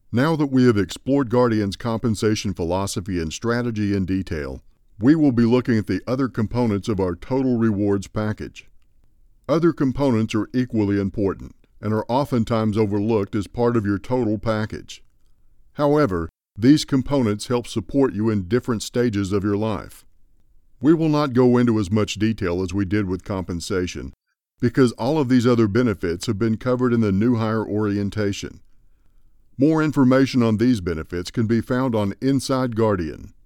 Now that we have explored Guardian's compensation philosophy and strategy in detail, we will be looking at the other components of our total rewards package. Other components are equally important and are oftentimes overlooked as part of your total package. However, these components help support you in different stages of your life. We will not go into as much detail as we did with compensation, because all of these other benefits have been covered in the new hire orientation. More information on these benefits can be found on Inside Guardian.